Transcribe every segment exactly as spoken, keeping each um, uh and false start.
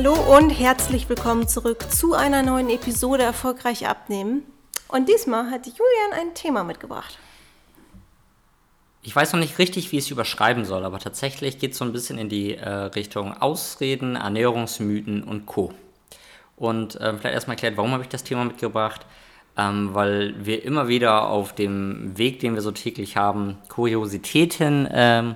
Hallo und herzlich willkommen zurück zu einer neuen Episode Erfolgreich abnehmen. Und diesmal hat Julian ein Thema mitgebracht. Ich weiß noch nicht richtig, wie ich es überschreiben soll, aber tatsächlich geht es so ein bisschen in die äh, Richtung Ausreden, Ernährungsmythen und Co. Und äh, vielleicht erstmal erklärt, warum habe ich das Thema mitgebracht? Ähm, weil wir immer wieder auf dem Weg, den wir so täglich haben, Kuriositäten ähm,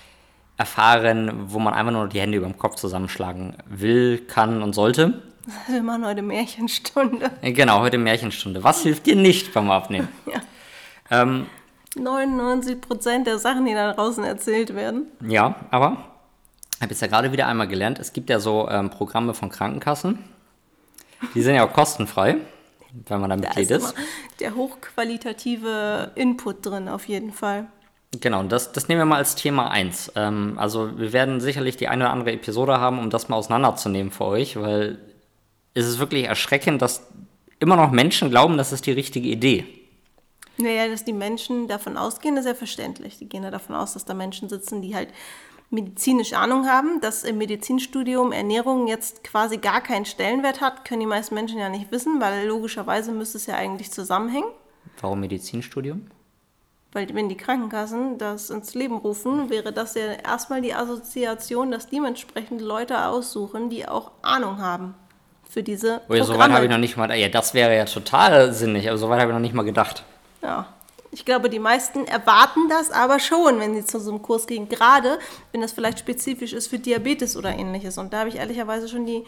erfahren, wo man einfach nur die Hände über dem Kopf zusammenschlagen will, kann und sollte. Wir machen heute Märchenstunde. Genau, heute Märchenstunde. Was hilft dir nicht beim Abnehmen? Ja. Ähm, neunundneunzig Prozent der Sachen, die da draußen erzählt werden. Ja, aber ich habe jetzt ja gerade wieder einmal gelernt, es gibt ja so ähm, Programme von Krankenkassen, die sind ja auch kostenfrei, wenn man da Mitglied Da ist. ist immer der hochqualitative Input drin, auf jeden Fall. Genau, das, das nehmen wir mal als Thema eins. Ähm, also wir werden sicherlich die eine oder andere Episode haben, um das mal auseinanderzunehmen für euch, weil es ist wirklich erschreckend, dass immer noch Menschen glauben, das ist die richtige Idee. Naja, dass die Menschen davon ausgehen, ist ja verständlich. Die gehen ja davon aus, dass da Menschen sitzen, die halt medizinisch Ahnung haben, dass im Medizinstudium Ernährung jetzt quasi gar keinen Stellenwert hat, können die meisten Menschen ja nicht wissen, weil logischerweise müsste es ja eigentlich zusammenhängen. Warum Medizinstudium? Weil wenn die Krankenkassen das ins Leben rufen, wäre das ja erstmal die Assoziation, dass dementsprechend Leute aussuchen, die auch Ahnung haben für diese Oh ja, Programme. soweit habe ich noch nicht mal, ja, das wäre ja total sinnig, aber soweit habe ich noch nicht mal gedacht. Ja, ich glaube, die meisten erwarten das aber schon, wenn sie zu so einem Kurs gehen, gerade wenn das vielleicht spezifisch ist für Diabetes oder ähnliches. Und da habe ich ehrlicherweise schon die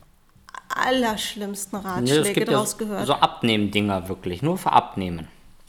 allerschlimmsten Ratschläge Nee, es gibt draus ja gehört. so Abnehmen-Dinger wirklich, nur für Abnehmen.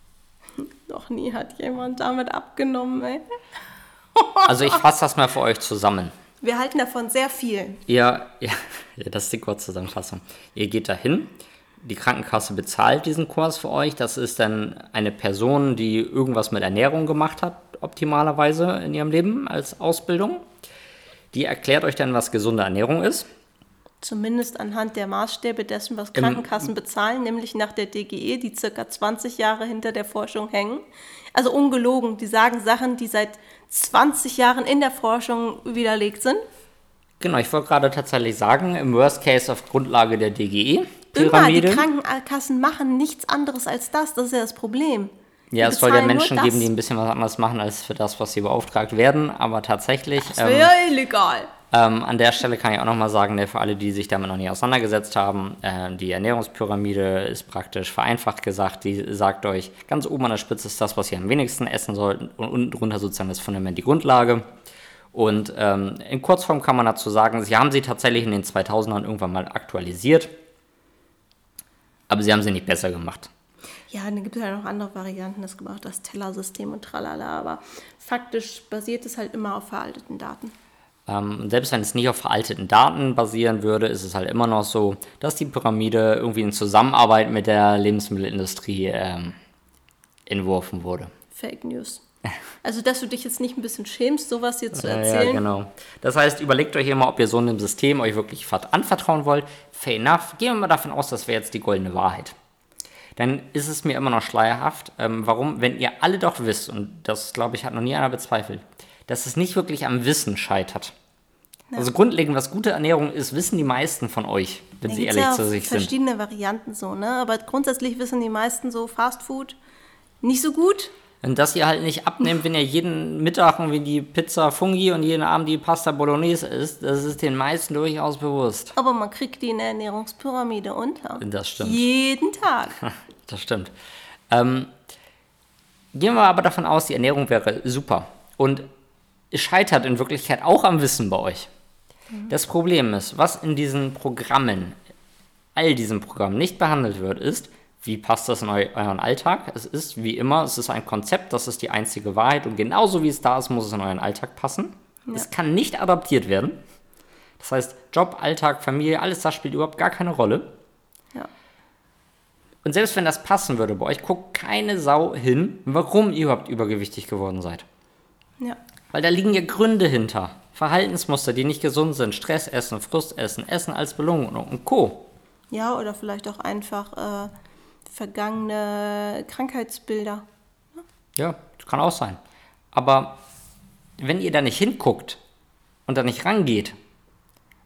Noch nie hat jemand damit abgenommen, ey. Also ich fasse das mal für euch zusammen. Wir halten davon sehr viel. Ihr, ja, ja, das ist die Kurzzusammenfassung. Ihr geht dahin, die Krankenkasse bezahlt diesen Kurs für euch. Das ist dann eine Person, die irgendwas mit Ernährung gemacht hat, optimalerweise in ihrem Leben als Ausbildung. Die erklärt euch dann, was gesunde Ernährung ist. Zumindest anhand der Maßstäbe dessen, was Krankenkassen Im, bezahlen, nämlich nach der D G E, die circa zwanzig Jahre hinter der Forschung hängen. Also ungelogen, die sagen Sachen, die seit zwanzig Jahren in der Forschung widerlegt sind. Genau, ich wollte gerade tatsächlich sagen, im Worst Case auf Grundlage der D G Immer, E-Pyramide. die Krankenkassen machen nichts anderes als das, das ist ja das Problem. Ja, es soll ja Menschen geben, die ein bisschen was anderes machen, als für das, was sie beauftragt werden, aber tatsächlich... Das wäre ja ähm, illegal. Ähm, an der Stelle kann ich auch nochmal sagen, für alle, die sich damit noch nie auseinandergesetzt haben, äh, die Ernährungspyramide ist praktisch vereinfacht gesagt, die sagt euch, ganz oben an der Spitze ist das, was ihr am wenigsten essen sollten und unten drunter sozusagen das Fundament, die Grundlage. Und ähm, in Kurzform kann man dazu sagen, sie haben sie tatsächlich in den zweitausendern irgendwann mal aktualisiert, aber sie haben sie nicht besser gemacht. Ja, dann gibt es ja noch andere Varianten, das gebraucht das Tellersystem und tralala, aber faktisch basiert es halt immer auf veralteten Daten. Ähm, selbst wenn es nicht auf veralteten Daten basieren würde, ist es halt immer noch so, dass die Pyramide irgendwie in Zusammenarbeit mit der Lebensmittelindustrie ähm, entworfen wurde. Fake News. Also, dass du dich jetzt nicht ein bisschen schämst, sowas hier zu erzählen. Ja, genau. Das heißt, überlegt euch immer, ob ihr so einem System euch wirklich anvertrauen wollt. Fair enough. Gehen wir mal davon aus, das wäre jetzt die goldene Wahrheit. Dann ist es mir immer noch schleierhaft. Ähm, warum? Wenn ihr alle doch wisst, und das, glaube ich, hat noch nie einer bezweifelt, dass es nicht wirklich am Wissen scheitert. Ja. Also grundlegend, was gute Ernährung ist, wissen die meisten von euch, wenn da sie ehrlich ja zu sich sind. Verschiedene Varianten so, ne? Aber grundsätzlich wissen die meisten so Fast Food nicht so gut. Und dass ihr halt nicht abnehmt, wenn ihr jeden Mittag irgendwie die Pizza Fungi und jeden Abend die Pasta Bolognese isst, das ist den meisten durchaus bewusst. Aber man kriegt die in der Ernährungspyramide unter. Das stimmt. Jeden Tag. Das stimmt. Ähm, gehen wir aber davon aus, die Ernährung wäre super. Und es scheitert in Wirklichkeit auch am Wissen bei euch. Mhm. Das Problem ist, was in diesen Programmen, all diesen Programmen nicht behandelt wird, ist, wie passt das in eu- euren Alltag? Es ist wie immer, es ist ein Konzept, das ist die einzige Wahrheit und genauso wie es da ist, muss es in euren Alltag passen. Ja. Es kann nicht adaptiert werden. Das heißt, Job, Alltag, Familie, alles das spielt überhaupt gar keine Rolle. Ja. Und selbst wenn das passen würde bei euch, guckt keine Sau hin, warum ihr überhaupt übergewichtig geworden seid. Ja. Weil da liegen ja Gründe hinter. Verhaltensmuster, die nicht gesund sind. Stress essen, Frust essen, Essen als Belohnung und Co. Ja, oder vielleicht auch einfach äh, vergangene Krankheitsbilder. Ja, kann auch sein. Aber wenn ihr da nicht hinguckt und da nicht rangeht,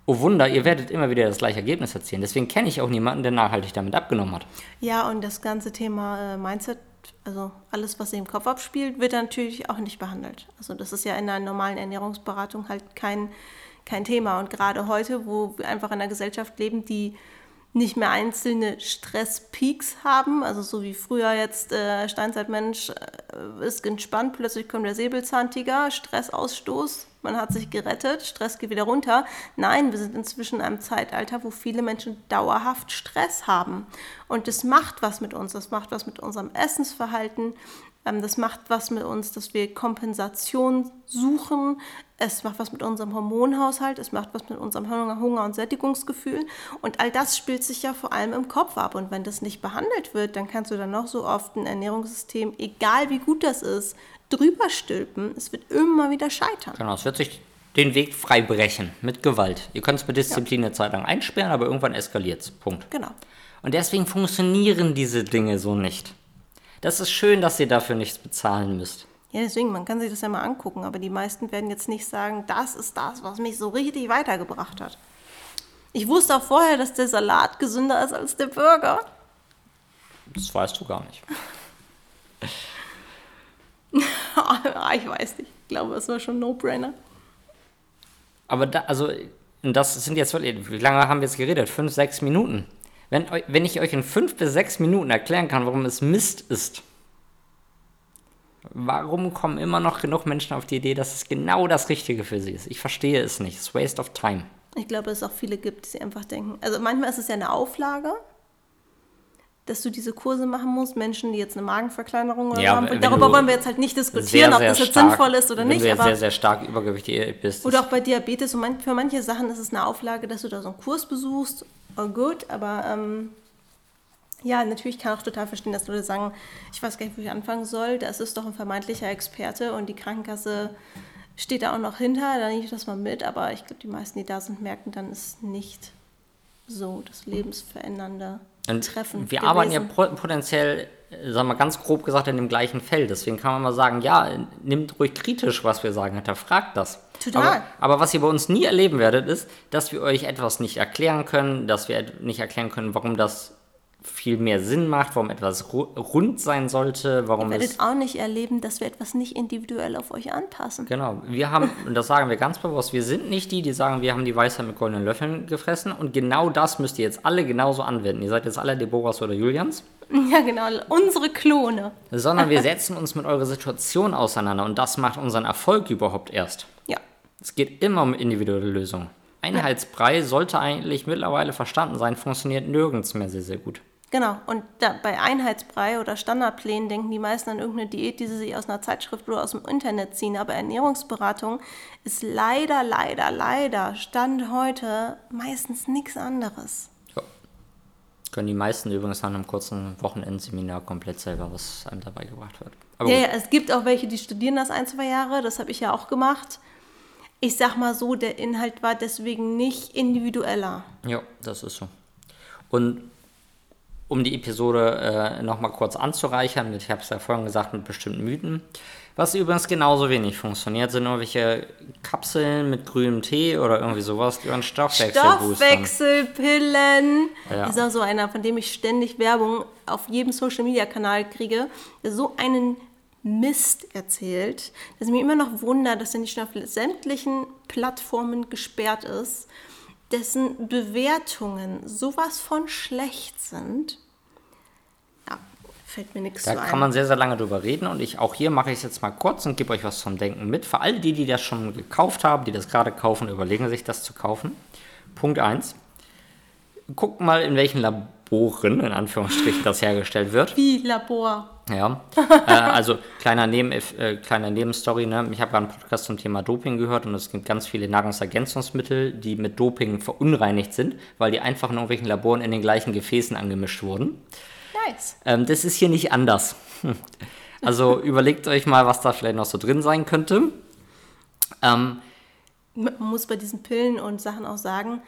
oh Wunder, ihr werdet immer wieder das gleiche Ergebnis erzielen. Deswegen kenne ich auch niemanden, der nachhaltig damit abgenommen hat. Ja, und das ganze Thema äh, Mindset, also alles, was sich im Kopf abspielt, wird dann natürlich auch nicht behandelt. Also das ist ja in einer normalen Ernährungsberatung halt kein, kein Thema. Und gerade heute, wo wir einfach in einer Gesellschaft leben, die nicht mehr einzelne Stresspeaks haben, also so wie früher jetzt äh, Steinzeitmensch äh, ist entspannt, plötzlich kommt der Säbelzahntiger, Stressausstoß, man hat sich gerettet, Stress geht wieder runter. Nein, wir sind inzwischen in einem Zeitalter, wo viele Menschen dauerhaft Stress haben. Und das macht was mit uns, das macht was mit unserem Essensverhalten, ähm, das macht was mit uns, dass wir Kompensation suchen, es macht was mit unserem Hormonhaushalt, es macht was mit unserem Hunger, Hunger- und Sättigungsgefühl. Und all das spielt sich ja vor allem im Kopf ab. Und wenn das nicht behandelt wird, dann kannst du dann noch so oft ein Ernährungssystem, egal wie gut das ist, drüber stülpen. Es wird immer wieder scheitern. Genau, es wird sich den Weg frei brechen mit Gewalt. Ihr könnt es mit Disziplin eine Zeit lang einsperren, aber irgendwann eskaliert es. Punkt. Genau. Und deswegen funktionieren diese Dinge so nicht. Das ist schön, dass ihr dafür nichts bezahlen müsst. Ja, deswegen, man kann sich das ja mal angucken, aber die meisten werden jetzt nicht sagen, das ist das, was mich so richtig weitergebracht hat. Ich wusste auch vorher, dass der Salat gesünder ist als der Burger. Das weißt du gar nicht. Ich weiß nicht, ich glaube, das war schon ein No-Brainer. Aber da, also, das sind jetzt wirklich, wie lange haben wir jetzt geredet? Fünf, sechs Minuten. Wenn, wenn ich euch in fünf bis sechs Minuten erklären kann, warum es Mist ist, warum kommen immer noch genug Menschen auf die Idee, dass es genau das Richtige für sie ist? Ich verstehe es nicht. Es ist waste of time. Ich glaube, dass es auch viele gibt, die sich einfach denken. Also manchmal ist es ja eine Auflage, dass du diese Kurse machen musst. Menschen, die jetzt eine Magenverkleinerung oder Ja, haben. wenn Darüber du wollen wir jetzt halt nicht diskutieren, sehr, ob sehr das jetzt stark, sinnvoll ist oder wenn nicht. du jetzt Aber sehr, sehr stark übergewichtig bist. oder auch bei Diabetes. Und man, für manche Sachen ist es eine Auflage, dass du da so einen Kurs besuchst. Oh gut, aber ähm, ja, natürlich kann ich auch total verstehen, dass Leute sagen, ich weiß gar nicht, wo ich anfangen soll. Das ist doch ein vermeintlicher Experte und die Krankenkasse steht da auch noch hinter. Da nehme ich das mal mit. Aber ich glaube, die meisten, die da sind, merken, dann ist nicht so das lebensverändernde Und Treffen wir gewesen. arbeiten ja potenziell, sagen wir ganz grob gesagt, in dem gleichen Feld. Deswegen kann man mal sagen, ja, nimmt ruhig kritisch, was wir sagen, hinterfragt das. Total. Aber, aber was ihr bei uns nie erleben werdet, ist, dass wir euch etwas nicht erklären können, dass wir nicht erklären können, warum das viel mehr Sinn macht, warum etwas ru- rund sein sollte, warum Ihr es... werdet auch nicht erleben, dass wir etwas nicht individuell auf euch anpassen. Genau, wir haben, und das sagen wir ganz bewusst, wir sind nicht die, die sagen, wir haben die Weisheit mit goldenen Löffeln gefressen und genau das müsst ihr jetzt alle genauso anwenden. Ihr seid jetzt alle Deborahs oder Julians. Ja, genau, unsere Klone. Sondern wir setzen uns mit eurer Situation auseinander und das macht unseren Erfolg überhaupt erst. Ja. Es geht immer um individuelle Lösungen. Einheitsbrei sollte eigentlich mittlerweile verstanden sein, funktioniert nirgends mehr sehr, sehr gut. Genau, und da, bei Einheitsbrei oder Standardplänen denken die meisten an irgendeine Diät, die sie sich aus einer Zeitschrift oder aus dem Internet ziehen. Aber Ernährungsberatung ist leider, leider, leider, Stand heute meistens nichts anderes. Ja. Können die meisten übrigens nach einem kurzen Wochenendseminar komplett selber, was einem dabei gebracht wird. Aber Ja, gut. ja, es gibt auch welche, die studieren das ein, zwei Jahre, das habe ich ja auch gemacht. Ich sag mal so, der Inhalt war deswegen nicht individueller. Ja, das ist so. Und um die Episode äh, nochmal kurz anzureichern, mit, ich habe es ja vorhin gesagt, mit bestimmten Mythen. Was übrigens genauso wenig funktioniert, sind irgendwelche Kapseln mit grünem Tee oder irgendwie sowas, die euren Stoffwechsel boostern. Stoffwechselpillen. Ja. Das ist auch so einer, von dem ich ständig Werbung auf jedem Social-Media-Kanal kriege, der so einen Mist erzählt, dass ich mich immer noch wundert, dass er nicht schon auf sämtlichen Plattformen gesperrt ist, dessen Bewertungen sowas von schlecht sind. Ja, fällt mir nichts Da zu ein. kann man sehr, sehr lange drüber reden und ich auch hier mache ich es jetzt mal kurz und gebe euch was zum Denken mit. Für alle die, die das schon gekauft haben, die das gerade kaufen, überlegen sich das zu kaufen. Punkt eins. Guckt mal, in welchen Laboren, in Anführungsstrichen, das hergestellt wird. Wie Labor. Ja, äh, also kleiner, Neben, äh, kleiner Nebenstory, ne? Ich habe gerade einen Podcast zum Thema Doping gehört und es gibt ganz viele Nahrungsergänzungsmittel, die mit Doping verunreinigt sind, weil die einfach in irgendwelchen Laboren in den gleichen Gefäßen angemischt wurden. Nice. Ähm, das ist hier nicht anders. Also überlegt euch mal, was da vielleicht noch so drin sein könnte. Ähm, Man muss bei diesen Pillen und Sachen auch sagen,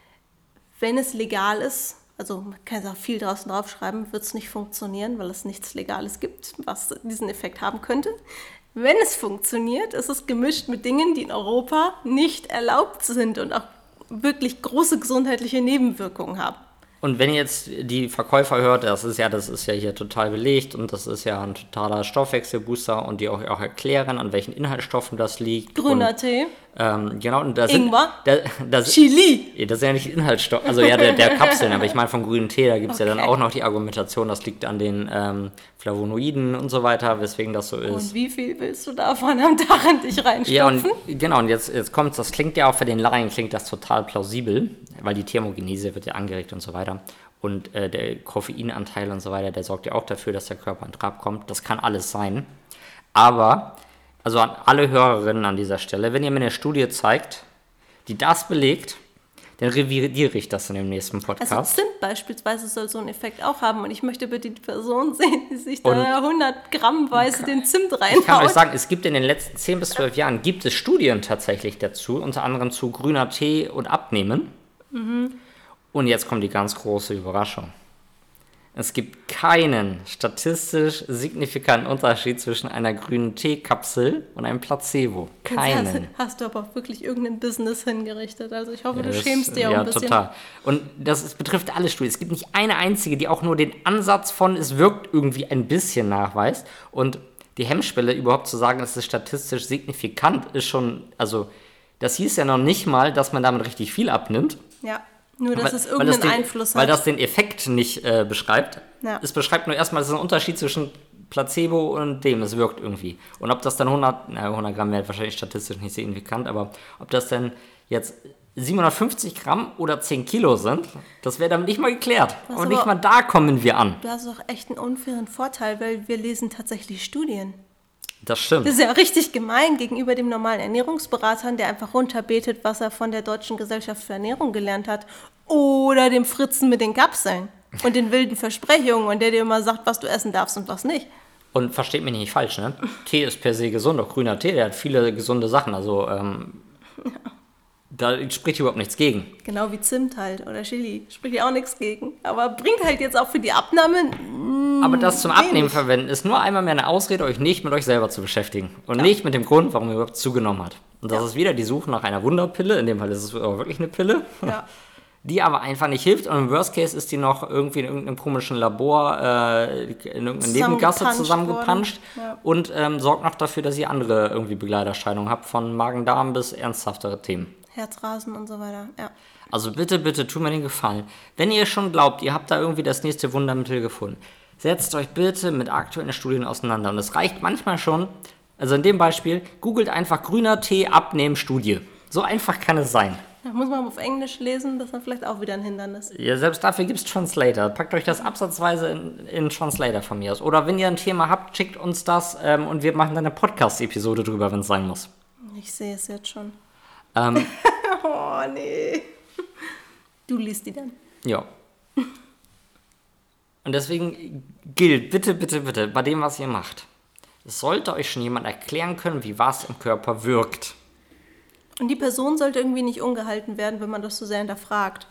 wenn es legal ist, also man kann es auch viel draußen draufschreiben, wird es nicht funktionieren, weil es nichts Legales gibt, was diesen Effekt haben könnte. Wenn es funktioniert, ist es gemischt mit Dingen, die in Europa nicht erlaubt sind und auch wirklich große gesundheitliche Nebenwirkungen haben. Und wenn ihr jetzt die Verkäufer hört, das ist ja, das ist ja hier total belegt und das ist ja ein totaler Stoffwechselbooster und die auch, auch erklären, an welchen Inhaltsstoffen das liegt. Grüner und, Tee. Ähm, genau, und da Ingwer. sind, da, da, Chili. Das ist ja nicht Inhaltsstoff, also ja, der, der Kapseln, aber ich meine vom grünen Tee, da gibt es okay. ja dann auch noch die Argumentation, das liegt an den ähm, Flavonoiden und so weiter, weswegen das so ist. Und wie viel willst du davon am Tag in dich reinstopfen? Ja, und genau, und jetzt, jetzt kommt das klingt ja auch für den Laien, klingt das total plausibel, weil die Thermogenese wird ja angeregt und so weiter. Und äh, der Koffeinanteil und so weiter, der sorgt ja auch dafür, dass der Körper in Trab kommt. Das kann alles sein. Aber, also an alle Hörerinnen an dieser Stelle, wenn ihr mir eine Studie zeigt, die das belegt, dann revidiere ich das in dem nächsten Podcast. Also Zimt beispielsweise soll so einen Effekt auch haben. Und ich möchte bitte die Person sehen, die sich da hundert Grammweise den Zimt reinhaut. Ich kann euch sagen, es gibt in den letzten zehn bis zwölf Jahren, gibt es Studien tatsächlich dazu, unter anderem zu grüner Tee und Abnehmen. Mhm. Und jetzt kommt die ganz große Überraschung. Es gibt keinen statistisch signifikanten Unterschied zwischen einer grünen Teekapsel und einem Placebo. Keinen. Jetzt hast, hast du aber auch wirklich irgendein Business hingerichtet. Also ich hoffe, ja, du das, schämst dir auch ja, ein bisschen. Ja, total. Und das ist, betrifft alle Studien. Es gibt nicht eine einzige, die auch nur den Ansatz von, es wirkt irgendwie ein bisschen nachweist. Und die Hemmschwelle überhaupt zu sagen, es ist statistisch signifikant, ist schon, also das hieß ja noch nicht mal, dass man damit richtig viel abnimmt. Ja. Nur, dass weil, es irgendeinen den, Einfluss weil hat. Weil das den Effekt nicht äh, beschreibt. Ja. Es beschreibt nur erstmal, es ist ein Unterschied zwischen Placebo und dem. Es wirkt irgendwie. Und ob das dann hundert, na, hundert Gramm wäre wahrscheinlich statistisch nicht signifikant, aber ob das dann jetzt siebenhundertfünfzig Gramm oder zehn Kilo sind, das wäre damit nicht mal geklärt. Was und nicht mal da kommen wir an. Du hast auch echt einen unfairen Vorteil, weil wir lesen tatsächlich Studien. Das stimmt. Das ist ja richtig gemein gegenüber dem normalen Ernährungsberatern, der einfach runterbetet, was er von der Deutschen Gesellschaft für Ernährung gelernt hat. Oder dem Fritzen mit den Kapseln und den wilden Versprechungen und der dir immer sagt, was du essen darfst und was nicht. Und versteht mich nicht falsch, ne? Tee ist per se gesund, auch grüner Tee, der hat viele gesunde Sachen. Also ähm, ja. Da spricht überhaupt nichts gegen. Genau wie Zimt halt oder Chili, spricht ja auch nichts gegen. Aber bringt halt jetzt auch für die Abnahme. Mh, Aber das zum wenig. Abnehmen verwenden ist nur einmal mehr eine Ausrede, euch nicht mit euch selber zu beschäftigen. Und ja. nicht mit dem Grund, warum ihr überhaupt zugenommen habt. Und das ja. ist wieder die Suche nach einer Wunderpille, in dem Fall ist es aber wirklich eine Pille, ja. die aber einfach nicht hilft. Und im Worst Case ist die noch irgendwie in irgendeinem komischen Labor, äh, in irgendeiner Nebengasse zusammengepanscht ja. und ähm, sorgt noch dafür, dass ihr andere irgendwie Begleiterscheinungen habt, von Magen-Darm bis ernsthaftere Themen. Herzrasen und so weiter, ja. Also bitte, bitte, tut mir den Gefallen. Wenn ihr schon glaubt, ihr habt da irgendwie das nächste Wundermittel gefunden, setzt euch bitte mit aktuellen Studien auseinander. Und es reicht manchmal schon, also in dem Beispiel, googelt einfach grüner Tee abnehmen Studie. So einfach kann es sein. Da muss man auf Englisch lesen, das ist dann vielleicht auch wieder ein Hindernis. Ja, selbst dafür gibt es Translator. Packt euch das absatzweise in, in Translator von mir aus. Oder wenn ihr ein Thema habt, schickt uns das ähm, und wir machen dann eine Podcast-Episode drüber, wenn es sein muss. Ich sehe es jetzt schon. Ähm, oh, nee. Du liest die dann. Ja. Und deswegen gilt, bitte, bitte, bitte, bei dem, was ihr macht, es sollte euch schon jemand erklären können, wie was im Körper wirkt. Und die Person sollte irgendwie nicht ungehalten werden, wenn man das so sehr hinterfragt.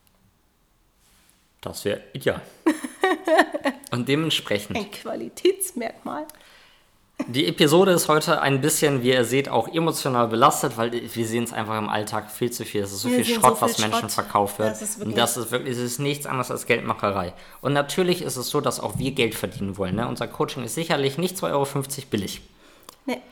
Das wäre ideal. Und dementsprechend. Ein Qualitätsmerkmal. Die Episode ist heute ein bisschen, wie ihr seht, auch emotional belastet, weil wir sehen es einfach im Alltag viel zu viel. Es ist so wir viel Schrott, so viel was Menschen Schrott. verkauft wird. Das ist und das ist wirklich, es ist nichts anderes als Geldmacherei. Und natürlich ist es so, dass auch wir Geld verdienen wollen. Ne? Unser Coaching ist sicherlich nicht zwei Euro fünfzig billig. Nee.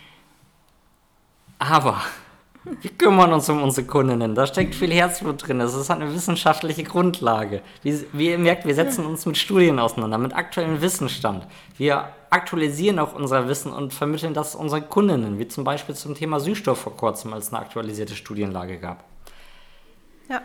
Aber wir kümmern uns um unsere Kundinnen. Da steckt viel Herzblut drin. Das hat eine wissenschaftliche Grundlage. Wie, wie ihr merkt, wir setzen uns mit Studien auseinander, mit aktuellem Wissensstand. Wir aktualisieren auch unser Wissen und vermitteln das unseren Kundinnen, wie zum Beispiel zum Thema Süßstoff vor kurzem, als es eine aktualisierte Studienlage gab. Ja.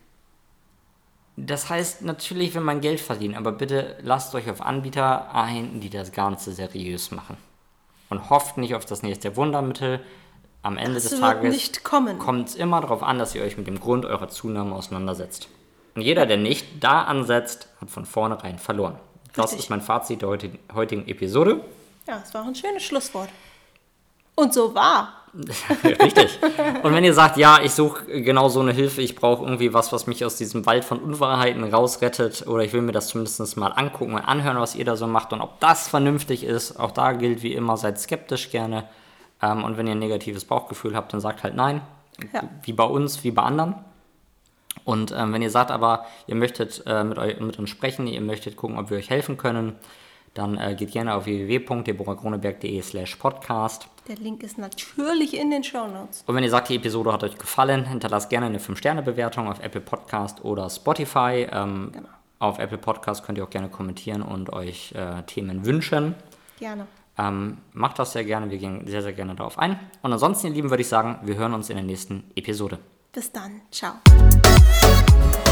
Das heißt, natürlich will man Geld verdienen, aber bitte lasst euch auf Anbieter ein, die das Ganze seriös machen. Und hofft nicht auf das nächste Wundermittel. Am Ende das des wird Tages nicht kommen. Kommt es immer darauf an, dass ihr euch mit dem Grund eurer Zunahme auseinandersetzt. Und jeder, der nicht da ansetzt, hat von vornherein verloren. Das Richtig. ist mein Fazit der heutigen, heutigen Episode. Ja, es war ein schönes Schlusswort. Und so war. Richtig. Und wenn ihr sagt, ja, ich suche genau so eine Hilfe, ich brauche irgendwie was, was mich aus diesem Wald von Unwahrheiten rausrettet, oder ich will mir das zumindest mal angucken und anhören, was ihr da so macht und ob das vernünftig ist, auch da gilt wie immer, seid skeptisch gerne. Ähm, und wenn ihr ein negatives Bauchgefühl habt, dann sagt halt nein. Ja. Wie bei uns, wie bei anderen. Und ähm, wenn ihr sagt aber, ihr möchtet äh, mit, eu- mit uns sprechen, ihr möchtet gucken, ob wir euch helfen können, dann äh, geht gerne auf w w w punkt deborahgroneberg.de slash podcast. Der Link ist natürlich in den Shownotes. Und wenn ihr sagt, die Episode hat euch gefallen, hinterlasst gerne eine fünf Sterne Bewertung auf Apple Podcast oder Spotify. Ähm, Genau. Auf Apple Podcast könnt ihr auch gerne kommentieren und euch äh, Themen wünschen. Gerne. Ähm, macht das sehr gerne, wir gehen sehr, sehr gerne darauf ein. Und ansonsten, ihr Lieben, würde ich sagen, wir hören uns in der nächsten Episode. Bis dann. Ciao.